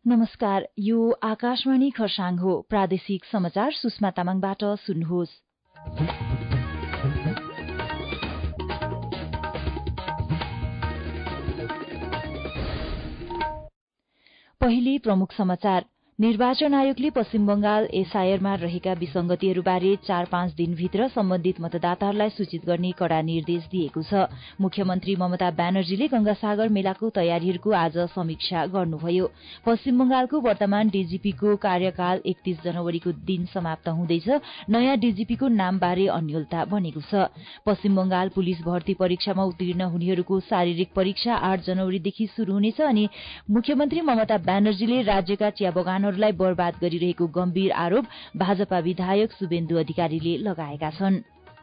नमस्कार, यो आकाशवाणी खरसाङ हो। प्रादेशिक समाचार सुषमा तामाङबाट सुन्नुहोस्। पहिले प्रमुख समाचार। निर्वाचन आयोगले पश्चिम बंगाल एसआईआरमा रहेका विसंगतिहरूबारे 4-5 दिनभित्र सम्बन्धित मतदाताहरूलाई सूचित गर्ने कड़ा निर्देश दिएको छ। मुख्यमन्त्री ममता ब्यानर्जीले गंगासागर मेलाको तयारीहरूको आज समीक्षा गर्नुभयो। पश्चिम बंगालको वर्तमान डीजीपीको कार्यकाल 31 जनवरीको दिन समाप्त हुँदैछ। नयाँ डीजीपीको नामबारे अन्योलता बनेको छ। पश्चिम बंगाल पुलिस भर्ती परीक्षामा उत्तीर्ण हुनेहरूको शारीरिक परीक्षा 8 जनवरीदेखि शुरू हुनेछ अनि मुख्यमन्त्री ममता ब्यानर्जीले राज्यका चिया बगानहरूलाई बर्बाद गरिरहेको गम्भीर आरोप भाजपा विधायक शुभेन्दु अधिकारीले लगाएका छन्।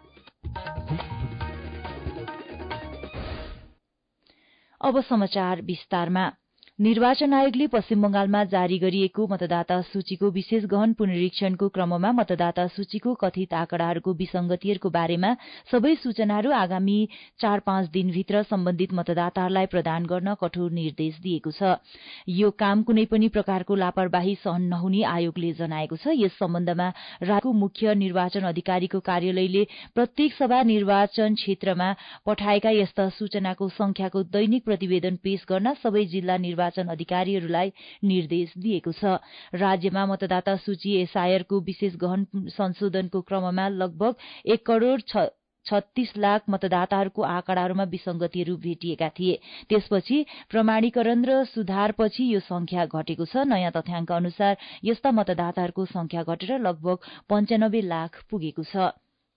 अब समाचार विस्तारमा। निर्वाचन आयोगले पश्चिम बंगालमा जारी गरिएको मतदाता सूचीको विशेष गहन पुनरीक्षणको क्रममा मतदाता सूचीको कथित आँकड़ाहरूको विसंगतिहरूको बारेमा सबै सूचनाहरू आगामी 4-5 दिनभित्र सम्बन्धित मतदाताहरूलाई प्रदान गर्न कठोर निर्देश दिएको छ। यो काम कुनै पनि प्रकारको लापरवाही सहन नहुने आयोगले जनाएको छ। यस सम्बन्धमा राज्यको मुख्य निर्वाचन अधिकारीको कार्यालयले प्रत्येक सभा निर्वाचन क्षेत्रमा पठाएका यस्ता सूचनाको संख्याको दैनिक प्रतिवेदन पेश गर्न सबै जिल्ला निर्वाचन अधिकारीहरूलाई निर्देश दिएको छ। राज्यमा मतदाता सूची एसआईआरको विशेष गहन संशोधनको क्रममा लगभग 1 करोड़ 36 लाख मतदाताहरूको आँकड़ाहरूमा विसंगतिहरू भेटिएका थिए। त्यसपछि प्रमाणीकरण र सुधारपछि यो संख्या घटेको छ। नयाँ तथ्याङ्क अनुसार यस्ता मतदाताहरूको संख्या घटेर लगभग 95 लाख पुगेको छ।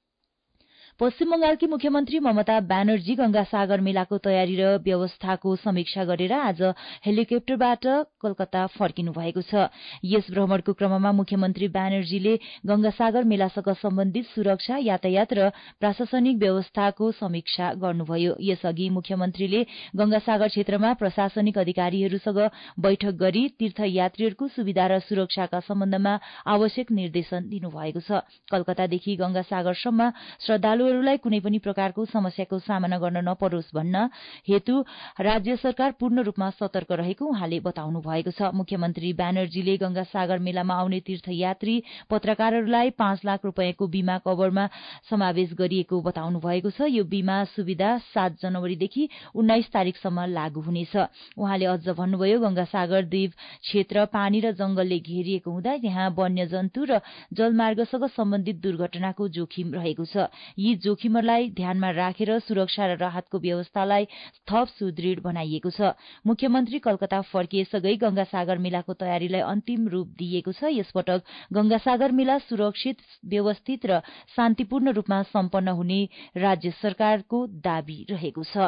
पश्चिम बंगालकी मुख्यमन्त्री ममता ब्यानर्जी गंगासागर मेलाको तयारी र व्यवस्थाको समीक्षा गरेर आज हेलिकप्टरबाट कलकत्ता फर्किनु भएको छ। यस भ्रमणको क्रममा मुख्यमन्त्री ब्यानर्जीले गंगासागर मेलासँग सम्बन्धित सुरक्षा, यातायात र प्रशासनिक व्यवस्थाको समीक्षा गर्नुभयो। यसअघि मुख्यमन्त्रीले गंगासागर क्षेत्रमा प्रशासनिक अधिकारीहरूसँग बैठक गरी तीर्थयात्रीहरूको सुविधा र सुरक्षाका सम्बन्धमा आवश्यक निर्देशन दिनुभएको छ। कलकत्तादेखि गंगासागरसम्म श्रद्धालुहरूलाई कुनै पनि प्रकारको समस्याको सामना गर्न नपरोस् भन्न हेतु राज्य सरकार पूर्ण रूपमा सतर्क रहेको उहाँले बताउनु भएको छ। मुख्यमन्त्री ब्यानर्जीले गंगासागर मेलामा आउने तीर्थयात्री पत्रकारहरूलाई 5 लाख रुपियाँको बीमा कभरमा समावेश गरिएको बताउनु भएको छ। यो बीमा सुविधा 7 जनवरीदेखि 19 तारिकसम्म लागू हुनेछ। उहाँले अझ भन्नुभयो, गंगासागर द्वीप क्षेत्र पानी र जंगलले घेरिएको हुँदा यहाँ वन्यजन्तु र जलमार्गसँग सम्बन्धित दुर्घटनाको जोखिम रहेको छ। यी जोखिमहरूलाई ध्यानमा राखेर सुरक्षा र राहतको व्यवस्थालाई थप सुदृढ बनाइएको छ। मुख्यमन्त्री कलकत्ता फर्किएसँगै गंगासागर मेलाको तयारीलाई अन्तिम रूप दिइएको छ। यसपटक गंगासागर मेला सुरक्षित, व्यवस्थित र शान्तिपूर्ण रूपमा सम्पन्न हुने राज्य सरकारको दावी रहेको छ।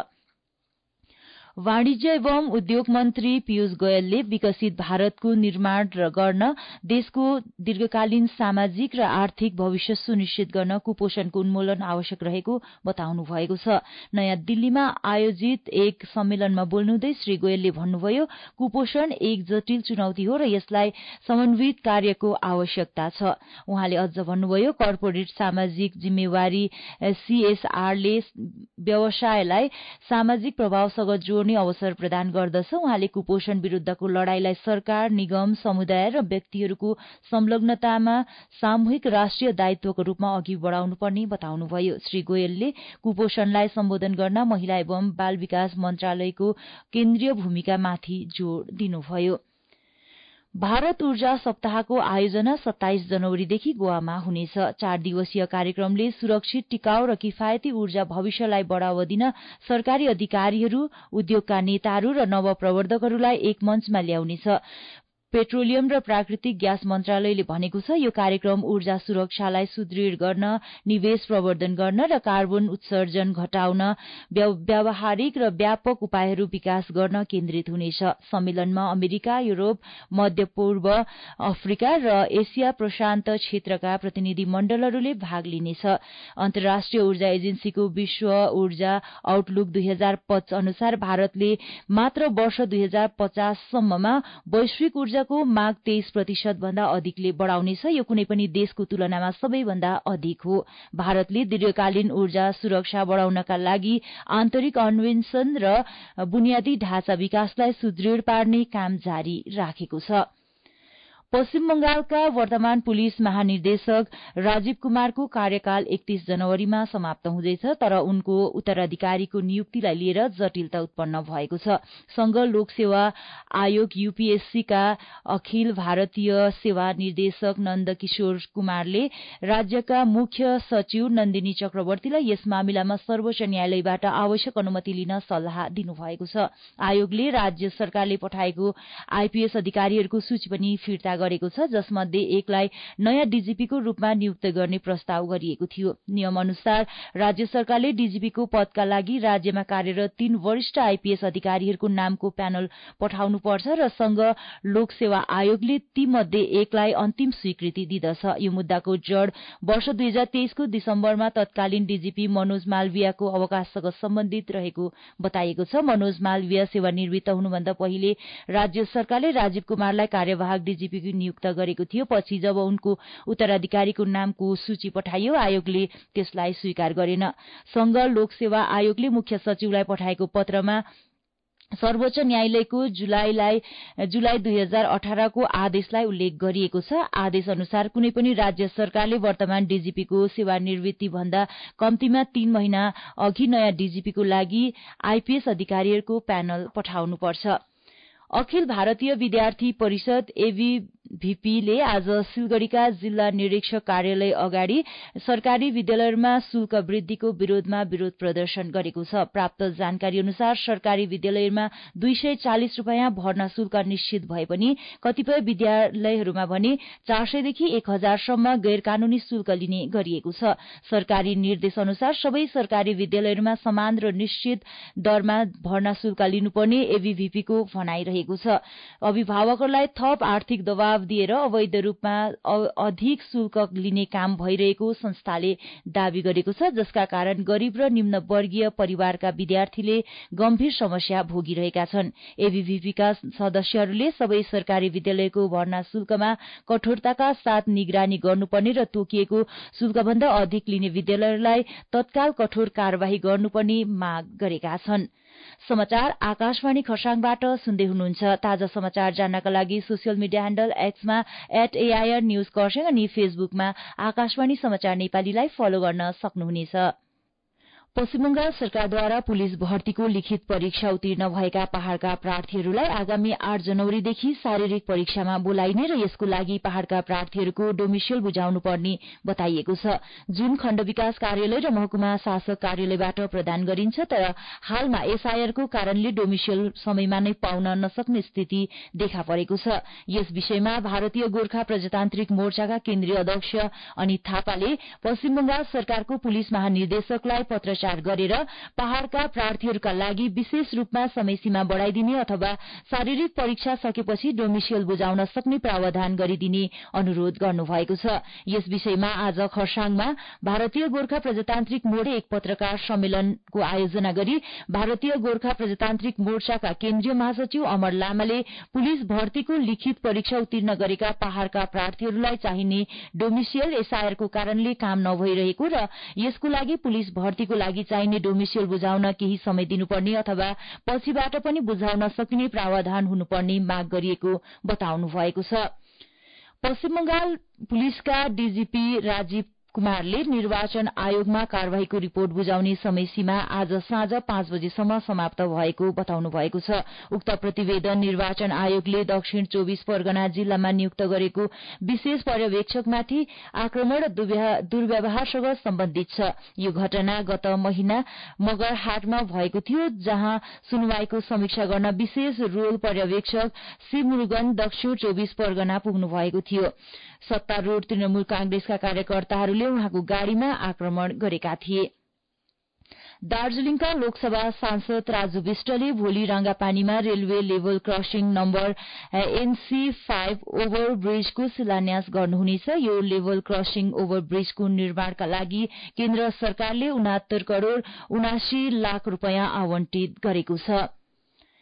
वाणिज्य एवं उद्योग मन्त्री पीयूष गोयलले विकसित भारतको निर्माण गर्न देशको दीर्घकालीन सामाजिक र आर्थिक भविष्य सुनिश्चित गर्न कुपोषणको उन्मूलन आवश्यक रहेको बताउनु भएको छ। नयाँ दिल्लीमा आयोजित एक सम्मेलनमा बोल्नुहुँदै श्री गोयलले भन्नुभयो, कुपोषण एक जटिल चुनौती हो र यसलाई समन्वित कार्यको आवश्यकता छ। उहाँले अझ भन्नुभयो, कर्पोरेट सामाजिक जिम्मेवारी सीएसआरले व्यवसायलाई सामाजिक प्रभावसँग जोड्ने अवसर प्रदान गर्दछ। उहाँले कुपोषण विरूद्धको लड़ाईलाई सरकार, निगम, समुदाय र व्यक्तिहरूको संलग्नतामा सामूहिक राष्ट्रिय दायित्वको रूपमा अघि बढ़ाउनुपर्ने बताउनुभयो। श्री गोयलले कुपोषणलाई सम्बोधन गर्न महिला एवं बाल विकास मन्त्रालयको केन्द्रीय भूमिकामाथि जोड़ दिनुभयो। भारत ऊर्जा सप्ताहको आयोजना 27 जनवरीदेखि गोवामा हुनेछ। 4 दिवसीय कार्यक्रमले सुरक्षित, टिकाऊ र किफायती ऊर्जा भविष्यलाई बढ़ावा दिन सरकारी अधिकारीहरू, उद्योगका नेताहरू र नवप्रवर्धकहरूलाई एक मञ्चमा ल्याउनेछ। पेट्रोलियम र प्राकृतिक ग्यास मन्त्रालयले भनेको छ, यो कार्यक्रम ऊर्जा सुरक्षालाई सुदृढ गर्न, निवेश प्रवर्धन गर्न र कार्बन उत्सर्जन घटाउन व्यावहारिक र व्यापक उपायहरू विकास गर्न केन्द्रित हुनेछ। सम्मेलनमा अमेरिका, युरोप, मध्य पूर्व, अफ्रिका र एसिया प्रशान्त क्षेत्रका प्रतिनिधि मण्डलहरूले भाग लिनेछ। अन्तर्राष्ट्रिय ऊर्जा एजेन्सीको विश्व ऊर्जा आउटलुक 2005 अनुसार भारतले मात्र वर्ष 2050 सम्ममा वैश्विक ऊर्जा ऊर्जाको माग 23% भन्दा अधिकले बढ़ाउनेछ। यो कुनै पनि देशको तुलनामा सबैभन्दा अधिक हो। भारतले दीर्घकालीन ऊर्जा सुरक्षा बढ़ाउनका लागि आन्तरिक अन्वेषण र बुनियादी ढाँचा विकासलाई सुदृढ़ पार्ने काम जारी राखेको छ। पश्चिम बंगालका वर्तमान पुलिस महानिर्देशक राजीव कुमारको कार्यकाल 31 जनवरीमा समाप्त हुँदैछ, तर उनको उत्तराधिकारीको नियुक्तिलाई लिएर जटिलता उत्पन्न भएको छ। संघ लोक सेवा आयोग यूपीएससी का अखिल भारतीय सेवा निर्देशक नन्दकिशोर कुमारले राज्यका मुख्य सचिव नन्दिनी चक्रवर्तीलाई यस मामिलामा सर्वोच्च न्यायालयबाट आवश्यक अनुमति लिन सल्लाह दिनुभएको छ। आयोगले राज्य सरकारले पठाएको आईपीएस अधिकारीहरूको सूची पनि फिर्ता गरेको छ, जसमध्ये एकलाई नयाँ डीजीपीको रूपमा नियुक्त गर्ने प्रस्ताव गरिएको थियो। नियम अनुसार राज्य सरकारले डीजीपीको पदका लागि राज्यमा कार्यरत 3 वरिष्ठ आईपीएस अधिकारीहरूको नामको प्यानल पठाउनुपर्छ र संघ लोक सेवा आयोगले ती मध्ये एकलाई अन्तिम स्वीकृति दिदछ। यो मुद्दाको जड़ वर्ष 2023 को दिसम्बरमा तत्कालीन डीजीपी मनोज मालवियाको अवकाशसँग सम्बन्धित रहेको बताइएको छ। मनोज मालविया सेवानिवृत्त हुनुभन्दा पहिले राज्य सरकारले राजीव कुमारलाई कार्यवाहक डीजीपी नियुक्त गरेको थियो। पछि जब उनको उत्तराधिकारीको नामको सूची पठाइयो, आयोगले त्यसलाई स्वीकार गरेन। संघ लोक सेवा आयोगले मुख्य सचिवलाई पठाएको पत्रमा सर्वोच्च न्यायालयको जुलाई 2018 को आदेशलाई उल्लेख गरिएको छ। आदेश अनुसार कुनै पनि राज्य सरकारले वर्तमान डीजीपीको सेवानिवृत्ति भन्दा कम्तीमा 3 महिना अघि नयाँ डीजीपीको लागि आईपीएस अधिकारीहरूको प्यानल पठाउनुपर्छ। अखिल भारतीय विद्यार्थी परिषद एबीभीपीले आज सिलगढ़ीका जिल्ला निरीक्षक कार्यालय अगाडि सरकारी विद्यालयहरूमा शुल्क वृद्धिको विरोधमा विरोध प्रदर्शन गरेको छ। प्राप्त जानकारी अनुसार सरकारी विद्यालयहरूमा 240 रूपियाँ भर्ना शुल्क निश्चित भए पनि कतिपय विद्यालयहरूमा भने 400 देखि 1000 सम्म गैर कानूनी शुल्क लिने गरिएको छ। सरकारी निर्देश अनुसार सबै सरकारी विद्यालयहरूमा समान र निश्चित दरमा भर्ना शुल्क लिनुपर्ने एबीभीपीको भनाइ छ। अभिभावकहरूलाई थप आर्थिक दबाव दिएर अवैध रूपमा अधिक शुल्क लिने काम भइरहेको संस्थाले दावी गरेको छ, जसका कारण गरीब र निम्न वर्गीय परिवारका विद्यार्थीले गम्भीर समस्या भोगिरहेका छन्। एबीभीपीका सदस्यहरूले सबै सरकारी विद्यालयको भर्ना शुल्कमा कठोरताका साथ निगरानी गर्नुपर्ने र तोकिएको शुल्कभन्दा अधिक लिने विद्यालयहरूलाई तत्काल कठोर कार्यवाही गर्नुपर्ने माग गरेका छन्। समाचार आकाशवाणी खरसाङबाट सुन्दै हुनुहुन्छ। ताजा समाचार जान्नका लागि सोसियल मिडिया ह्यान्डल एक्समा @AIR न्यूज खरसाङ अनि फेसबुकमा आकाशवाणी समाचार नेपालीलाई फलो गर्न सक्नुहुनेछ। पश्चिम बंगाल सरकारद्वारा पुलिस भर्तीको लिखित परीक्षा उत्तीर्ण भएका पहाड़का प्रार्थीहरूलाई आगामी 8 जनवरीदेखि शारीरिक परीक्षामा बोलाइने र यसको लागि पहाड़का प्रार्थीहरूको डोमिसियल बुझाउनु पर्ने बताइएको छ। जुन खण्ड विकास कार्यालय र महकुमा शासक कार्यालयबाट प्रदान गरिन्छ, तर हालमा एसआईआरको कारणले डोमिसियल समयमा नै पाउन नसक्ने स्थिति देखा परेको छ। यस विषयमा भारतीय गोर्खा प्रजातान्त्रिक मोर्चाका केन्द्रीय अध्यक्ष अनित थापाले पश्चिम बंगाल सरकारको पुलिस महानिर्देशकलाई पत्र गरेर पहाड़का प्रार्थीहरूका लागि विशेष रूपमा समय सीमा बढ़ाइदिने अथवा शारीरिक परीक्षा सकेपछि डोमिसियल बुझाउन सक्ने प्रावधान गरिदिने अनुरोध गर्नुभएको छ। यस विषयमा आज खरसाङमा भारतीय गोर्खा प्रजातान्त्रिक मोर्चा एक पत्रकार सम्मेलनको आयोजना गरी भारतीय गोर्खा प्रजातान्त्रिक मोर्चाका केन्द्रीय महासचिव अमर लामाले पुलिस भर्तीको लिखित परीक्षा उत्तीर्ण गरेका पहाड़का प्रार्थीहरूलाई चाहिने डोमिसियल एसआईआरको कारणले काम नभइरहेको र यसको लागि पुलिस भर्तीको लागि चाहिने डोमिसियल बुझाउन केही समय दिनुपर्ने अथवा पछिबाट पनि बुझाउन सकिने प्रावधान हुनुपर्ने माग गरिएको बताउनु भएको छ। पश्चिम बंगाल पुलिसका डीजीपी राजीव कुमारले निर्वाचन आयोगमा कार्यवाहीको रिपोर्ट बुझाउने समय सीमा आज साँझ 5 बजेसम्म समाप्त भएको बताउनु भएको छ। उक्त प्रतिवेदन निर्वाचन आयोगले दक्षिण 24 परगना जिल्लामा नियुक्त गरेको विशेष पर्यवेक्षकमाथि आक्रमण र दुर्व्यवहारसँग सम्बन्धित छ। यो घटना गत महिना मगरहाटमा भएको थियो, जहाँ सुनवाईको समीक्षा गर्न विशेष रोल पर्यवेक्षक शिवमुरुगन दक्षिण 24 परगना पुग्नु भएको थियो। सत्तारूढ़ तृणमूल कांग्रेसका कार्यकर्ताहरूले उहाँको गाड़ीमा आक्रमण गरेका थिए। दार्जीलिङका लोकसभा सांसद राजु विष्टले भोलि रंगापानीमा railway level crossing number NC5 ओभरब्रिजको शिलान्यास गर्नुहुनेछ। यो लेभल क्रसिङ ओभरब्रिजको निर्माणका लागि केन्द्र सरकारले 69 करोड़ 79 लाख रूपियाँ आवंटित गरेको छ।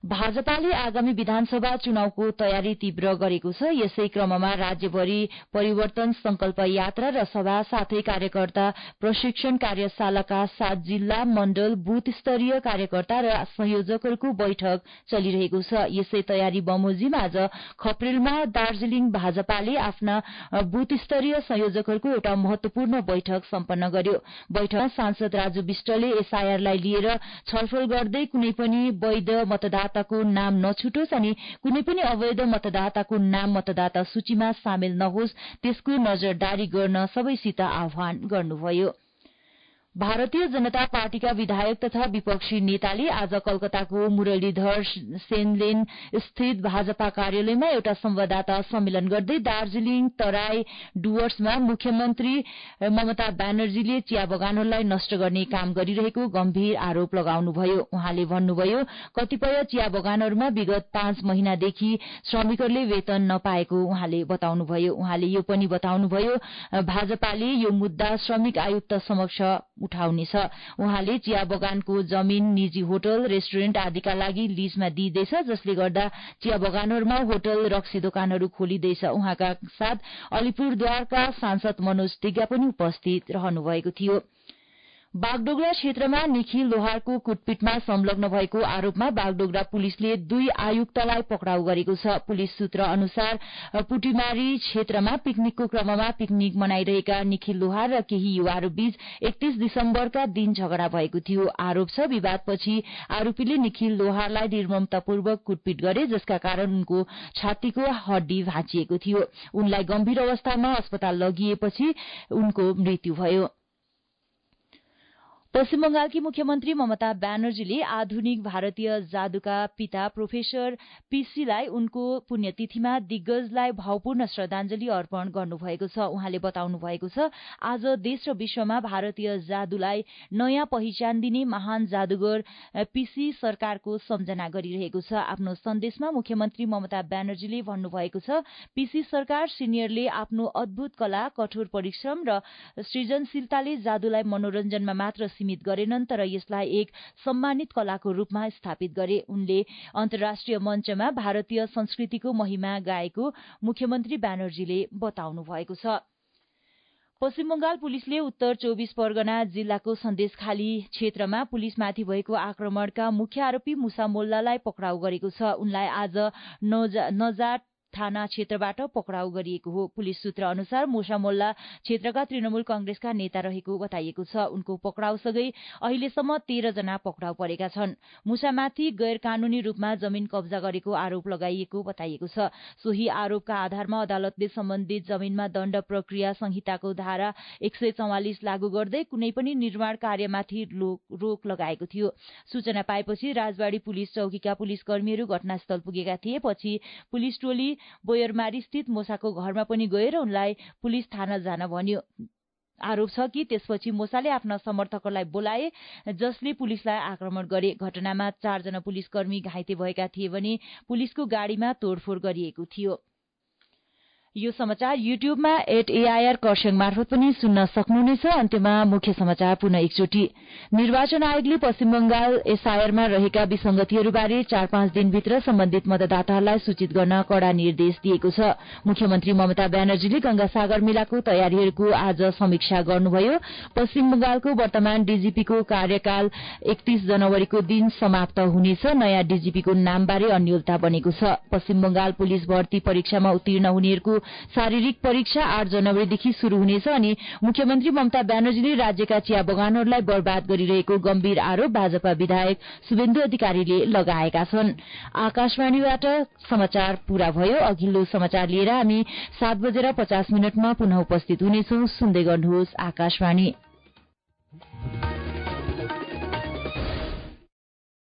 भाजपाले आगामी विधानसभा चुनावको तयारी तीव्र गरेको छ। यसै क्रममा राज्यभरि परिवर्तन संकल्प यात्रा र सभा साथै कार्यकर्ता प्रशिक्षण कार्यशालाका 7 जिल्ला मण्डल बूथ स्तरीय कार्यकर्ता र संयोजकहरूको बैठक चलिरहेको छ। यसै तयारी बमोजिम आज खप्रेलमा दार्जीलिङ भाजपाले आफ्ना बूथ स्तरीय संयोजकहरूको एउटा महत्वपूर्ण बैठक सम्पन्न गर्यो। बैठकमा सांसद राजु विष्टले एसआईआरलाई लिएर छलफल गर्दै कुनै पनि वैध मतदाताको नाम नछुटोस् अनि कुनै पनि अवैध मतदाताको नाम मतदाता सूचीमा सामेल नहोस् त्यसको नजरदारी गर्न सबैसित आह्वान गर्नुभयो। भारतीय जनता पार्टीका विधायक तथा विपक्षी नेताले आज कलकत्ताको मुरलीधर सेन स्थित भाजपा कार्यालयमा एउटा संवाददाता सम्मेलन गर्दै दार्जीलिङ तराई डुवर्समा मुख्यमन्त्री ममता ब्यानर्जीले चिया बगानहरूलाई नष्ट गर्ने काम गरिरहेको गम्भीर आरोप लगाउनुभयो। उहाँले भन्नुभयो, कतिपय चिया बगानहरूमा विगत 5 महिनादेखि श्रमिकहरूले वेतन नपाएको उहाँले बताउनुभयो। उहाँले यो पनि बताउनुभयो, भाजपाले यो मुद्दा श्रमिक आयुक्त समक्ष उठाउनेछ। उहाँले चिया बगानको जमीन निजी होटल रेस्टुरेन्ट आदिका लागि लीजमा दिइदैछ, जसले गर्दा चिया बगानहरूमा होटल रक्सी दोकानहरू खोलिँदैछ। उहाँका साथ अलिपुरद्वारका सांसद मनोज तिग्गा पनि उपस्थित रहनुभएको थियो। बागडोगरा क्षेत्रमा निखिल लोहारको कुटपिटमा संलग्न भएको आरोपमा बागडोगरा पुलिसले 2 आयुक्तलाई पक्राउ गरेको छ। पुलिस सूत्र अनुसार पुटीमारी क्षेत्रमा पिकनिकको क्रममा पिकनिक मनाइरहेका निखिल लोहार र केही युवाहरू बीच 31 दिसम्बरका दिन झगडा भएको थियो। आरोप छ, विवादपछि आरोपीले निखिल लोहारलाई निर्ममतापूर्वक कुटपिट गरे, जसका कारण उनको छातीको हड्डी भाँचिएको थियो। उनलाई गम्भीर अवस्थामा अस्पताल लगिएपछि उनको मृत्यु भयो। पश्चिम बंगालकी मुख्यमन्त्री ममता ब्यानर्जीले आधुनिक भारतीय जादुका पिता प्रोफेसर पीसीलाई उनको पुण्यतिथिमा दिग्गजलाई भावपूर्ण श्रद्धांजलि अर्पण गर्नुभएको छ। उहाँले बताउनु भएको छ, आज देश र विश्वमा भारतीय जादुलाई नयाँ पहिचान दिने महान जादुगर पीसी सरकारको सम्झना गरिरहेको छ। आफ्नो सन्देशमा मुख्यमन्त्री ममता ब्यानर्जीले भन्नुभएको छ, पीसी सरकार सिनियरले आफ्नो अद्भुत कला, कठोर परिश्रम र सृजनशीलताले जादुलाई मनोरञ्जनमा मात्र सीमित गरेनन्, तर यसलाई एक सम्मानित कलाको रूपमा स्थापित गरे। उनले अन्तर्राष्ट्रिय मञ्चमा भारतीय संस्कृतिको महिमा गाएको मुख्यमन्त्री ब्यानर्जीले बताउनु भएको छ। पश्चिम बंगाल पुलिसले उत्तर 24 परगना जिल्लाको सन्देशखाली क्षेत्रमा पुलिसमाथि भएको आक्रमणका मुख्य आरोपी मुसा मोल्लालाई पक्राउ गरेको छ। उनलाई आज नजाट थाना क्षेत्रबाट पक्राउ गरिएको हो। पुलिस सूत्र अनुसार मुसा मोल्ला क्षेत्रका तृणमूल कंग्रेसका नेता रहेको बताइएको छ। उनको पक्राउसँगै अहिलेसम्म 13 जना पक्राउ परेका छन्। मुसामाथि गैर कानूनी रूपमा जमीन कब्जा गरेको आरोप लगाइएको बताइएको छ। सोही आरोपका आधारमा अदालतले सम्बन्धित जमीनमा दण्ड प्रक्रिया संहिताको धारा 144 लागू गर्दै कुनै पनि निर्माण कार्यमाथि रोक लगाएको थियो। सूचना पाएपछि राजबाड़ी पुलिस चौकीका पुलिसकर्मीहरू घटनास्थल पुगेका थिए। पछि पुलिस टोली बोयरमारी स्थित मोसाको घरमा पनि गएर उनलाई पुलिस थाना जान भन्यो। आरोप छ कि त्यसपछि मोसाले आफ्ना समर्थकहरूलाई बोलाए, जसले पुलिसलाई आक्रमण गरे। घटनामा 4 जना पुलिसकर्मी घाइते भएका थिए भने पुलिसको गाड़ीमा तोडफोड गरिएको थियो। यो समाचार युट्युबमा @AIR कर्स्याङ मार्फत पनि सुन्न सक्नुहुनेछ। अन्त्यमा मुख्य समाचार पुनः एकचोटि। निर्वाचन आयोगले पश्चिम बंगाल एसआईआरमा रहेका विसंगतिहरूबारे 4-5 दिनभित्र सम्बन्धित मतदाताहरूलाई सूचित गर्न कड़ा निर्देश दिएको छ। मुख्यमन्त्री ममता ब्यानर्जीले गंगासागर मेलाको तयारीहरूको आज समीक्षा गर्नुभयो। पश्चिम बंगालको वर्तमान डीजीपीको कार्यकाल 31 जनवरीको दिन समाप्त हुनेछ। नयाँ डीजीपीको नामबारे अन्योलता बनेको छ। पश्चिम बंगाल पुलिस भर्ती परीक्षामा उत्तीर्ण हुनेहरूको शारीरिक परीक्षा 8 जनवरीदेखि शुरू हुनेछ अनि मुख्यमन्त्री ममता ब्यानर्जीले राज्यका चिया बगानहरूलाई बर्बाद गरिरहेको गम्भीर आरोप भाजपा विधायक शुभेन्दु अधिकारीले लगाएका छन्। आकाशवाणीबाट समाचार पूरा भयो। अघिल्लो समाचार लिएर हामी 7:50 पुनः उपस्थित हुनेछौं। सुन्दै गर्नुहोस् आकाशवाणी।